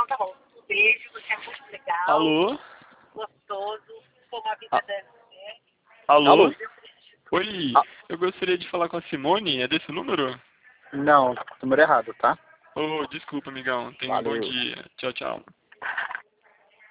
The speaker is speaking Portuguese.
Então tá bom. Um beijo, você é muito legal. Alô? Gostoso. Como a vida deve ser. Alô? Alô? Oi, Ah, eu gostaria de falar com a Simone, é desse número? não, número errado, tá? Oh, desculpa, amigão. Tenha um bom Valeu. dia. Tchau, tchau.